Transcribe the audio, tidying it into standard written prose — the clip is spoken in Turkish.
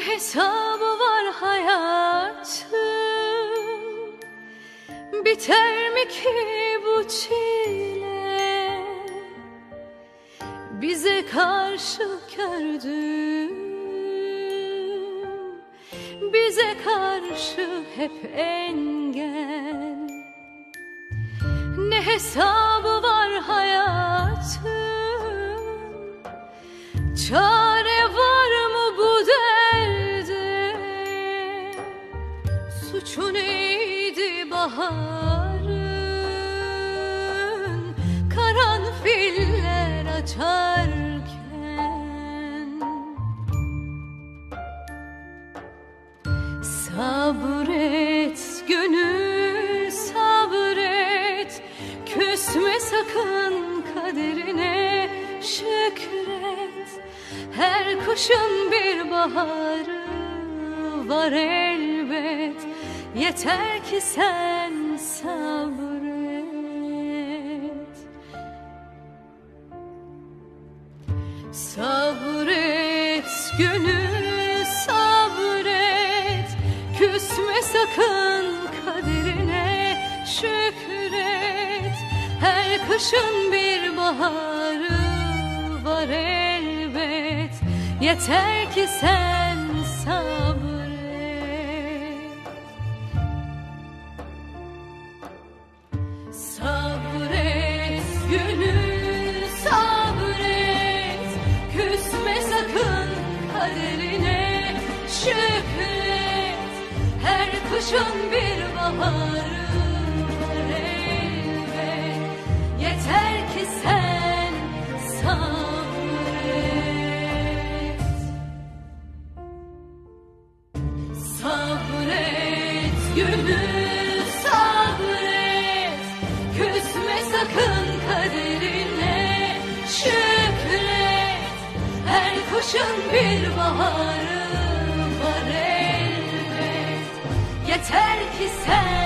hesabı var hayatın, biter mi ki bu çile? Bize karşı kördüm, bize karşı hep engel. Ne hesabı var hayatın, çare var mı bu derde? Suçu neydi baharın, karanfiller açarken? Sabret gönül sabret, küsme sakın kaderine, şükret. Her kuşun bir baharı var elbet, yeter ki sen sabret. Sabret gönül sabret, küsme sakın kaderine, şükret. Her kışın bir baharı var elbet, yeter ki sen sabret. Sabret gönül sabret, küsme sakın kaderine, şükret. Her kışın bir baharı var elbet, yeter ki sen sabret. Sabret gönül sabret, küsme sakın kaderine, şükret. Her kuşun bir baharı var elbet, yeter ki sen